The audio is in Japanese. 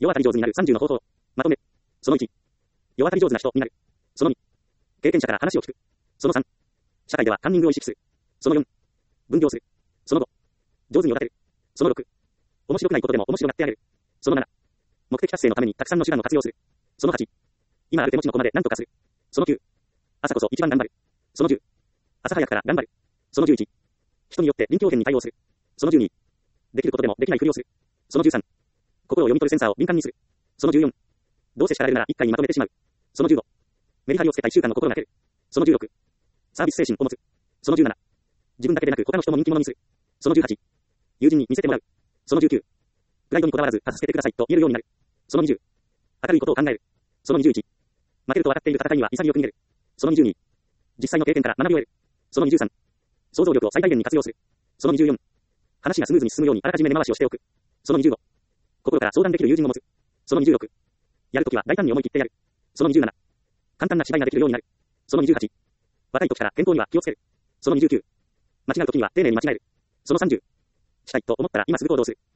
世渡り上手になる30の方法。まとめ。その1。世渡り上手な人になる。その2。経験者から話を聞く。その3。社会ではカンニングを意識する。その4。分業する。その5。上手に世渡る。その6。面白くないことでも面白がってあげる。その7。目的達成のためにたくさんの手段を活用する。その8。今ある手持ちの駒で何とかする。その9。朝こそ一番頑張る。その10。朝早くから頑張る。その11。人によって臨機応変に対応する。その12。できることでもできないふりをする。その13。心を読み取るセンサーを敏感にする。その14。どうせ叱られるなら一回にまとめてしまう。その15。メリハリをつけた一週間の心がける。その16。サービス精神を持つ。その17。自分だけでなく他の人も人気者にする。その18。友人に見せてもらう。その19。プライドにこだわらず助けてくださいと言えるようになる。その20。明るいことを考える。その21。負けると分かっている戦いには潔く逃げる。その22。実際の経験から学びを得る。その23。想像力を最大限に活用する。その24。話がスムーズに進むようにあらかじめ根回しをしておく。その25。心から相談できる友人を持つ。その26。やるときは大胆に思い切ってやる。その27。簡単な芝居ができるようになる。その28。若い時から健康には気をつける。その29。間違うときには丁寧に間違える。その30。したいと思ったら今すぐ行動する。